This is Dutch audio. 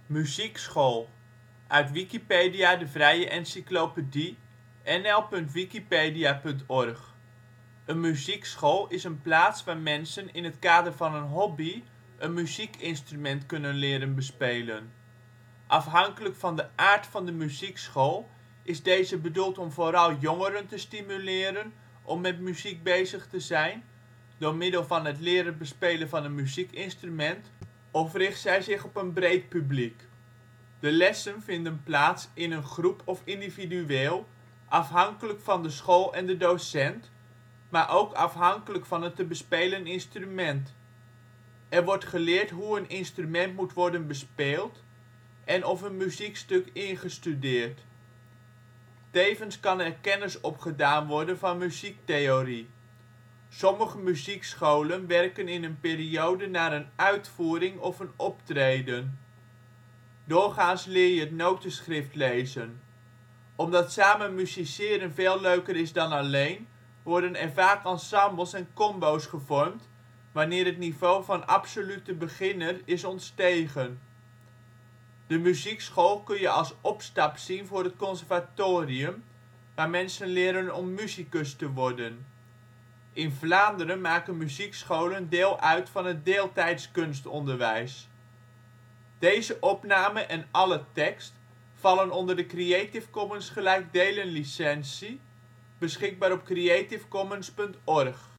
Muziekschool, uit Wikipedia, de vrije encyclopedie. nl.wikipedia.org. Een muziekschool is een plaats waar mensen in het kader van een hobby een muziekinstrument kunnen leren bespelen. Afhankelijk van de aard van de muziekschool is deze bedoeld om vooral jongeren te stimuleren om met muziek bezig te zijn, door middel van het leren bespelen van een muziekinstrument, of richt zij zich op een breed publiek. De lessen vinden plaats in een groep of individueel, afhankelijk van de school en de docent, maar ook afhankelijk van het te bespelen instrument. Er wordt geleerd hoe een instrument moet worden bespeeld en/of een muziekstuk ingestudeerd. Tevens kan er kennis opgedaan worden van muziektheorie. Sommige muziekscholen werken in een periode naar een uitvoering of een optreden. Doorgaans leer je het notenschrift lezen. Omdat samen musiceren veel leuker is dan alleen, worden er vaak ensembles en combo 's gevormd wanneer het niveau van absolute beginner is ontstegen. De muziekschool kun je als opstap zien voor het conservatorium, waar mensen leren om musicus te worden. In Vlaanderen maken muziekscholen deel uit van het deeltijds kunstonderwijs. Deze opname en alle tekst vallen onder de Creative Commons gelijkdelen licentie, beschikbaar op creativecommons.org